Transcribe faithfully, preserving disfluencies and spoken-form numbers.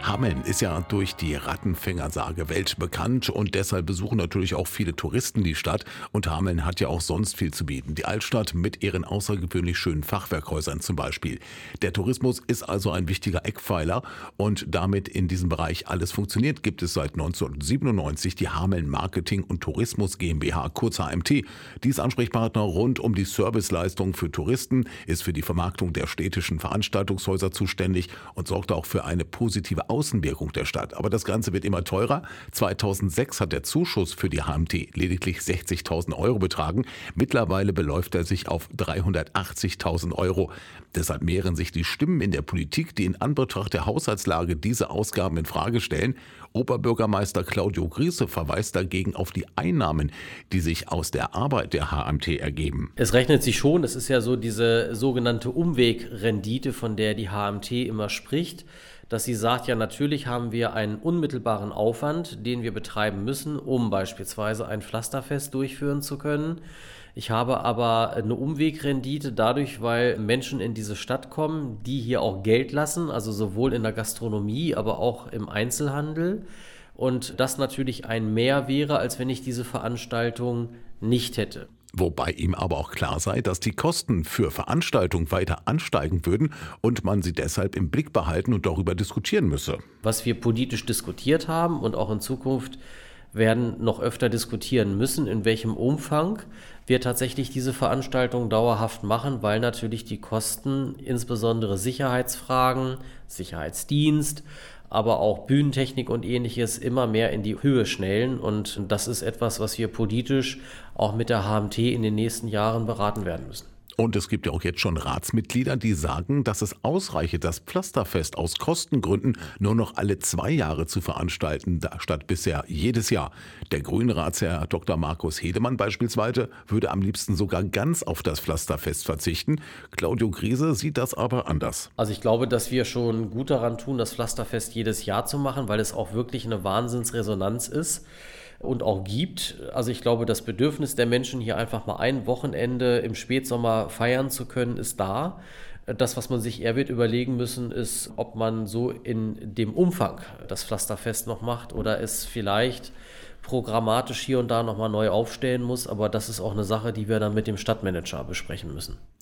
Hameln ist ja durch die Rattenfängersage weltbekannt und deshalb besuchen natürlich auch viele Touristen die Stadt. Und Hameln hat ja auch sonst viel zu bieten. Die Altstadt mit ihren außergewöhnlich schönen Fachwerkhäusern zum Beispiel. Der Tourismus ist also ein wichtiger Eckpfeiler und damit in diesem Bereich alles funktioniert, gibt es seit neunzehnhundertsiebenundneunzig die Hameln Marketing und Tourismus GmbH, kurz H M T. Die ist Ansprechpartner rund um die Serviceleistung für Touristen, ist für die Vermarktung der städtischen Veranstaltungshäuser zuständig und sorgt auch für eine positive Außenwirkung der Stadt. Aber das Ganze wird immer teurer. zweitausendsechs hat der Zuschuss für die H M T lediglich sechzigtausend Euro betragen. Mittlerweile beläuft er sich auf dreihundertachtzigtausend Euro. Deshalb mehren sich die Stimmen in der Politik, die in Anbetracht der Haushaltslage diese Ausgaben in Frage stellen. Oberbürgermeister Claudio Griese verweist dagegen auf die Einnahmen, die sich aus der Arbeit der H M T ergeben. Es rechnet sich schon, es ist ja so diese sogenannte Umwegrendite, von der die H M T immer spricht, dass sie sagt, ja natürlich haben wir einen unmittelbaren Aufwand, den wir betreiben müssen, um beispielsweise ein Pflasterfest durchführen zu können. Ich habe aber eine Umwegrendite dadurch, weil Menschen in diese Stadt kommen, die hier auch Geld lassen, also sowohl in der Gastronomie, aber auch im Einzelhandel. Und das natürlich ein Mehr wäre, als wenn ich diese Veranstaltung nicht hätte. Wobei ihm aber auch klar sei, dass die Kosten für Veranstaltungen weiter ansteigen würden und man sie deshalb im Blick behalten und darüber diskutieren müsse. Was wir politisch diskutiert haben und auch in Zukunft werden noch öfter diskutieren müssen, in welchem Umfang wir tatsächlich diese Veranstaltung dauerhaft machen, weil natürlich die Kosten, insbesondere Sicherheitsfragen, Sicherheitsdienst, aber auch Bühnentechnik und Ähnliches immer mehr in die Höhe schnellen. Und das ist etwas, was wir politisch auch mit der H M T in den nächsten Jahren beraten werden müssen. Und es gibt ja auch jetzt schon Ratsmitglieder, die sagen, dass es ausreiche, das Pflasterfest aus Kostengründen nur noch alle zwei Jahre zu veranstalten, statt bisher jedes Jahr. Der Grünratsherr Doktor Markus Hedemann beispielsweise würde am liebsten sogar ganz auf das Pflasterfest verzichten. Claudio Griese sieht das aber anders. Also ich glaube, dass wir schon gut daran tun, das Pflasterfest jedes Jahr zu machen, weil es auch wirklich eine Wahnsinnsresonanz ist und auch gibt. Also ich glaube, das Bedürfnis der Menschen, hier einfach mal ein Wochenende im Spätsommer feiern zu können, ist da. Das, was man sich eher wird überlegen müssen, ist, ob man so in dem Umfang das Pflasterfest noch macht oder es vielleicht programmatisch hier und da nochmal neu aufstellen muss. Aber das ist auch eine Sache, die wir dann mit dem Stadtmanager besprechen müssen.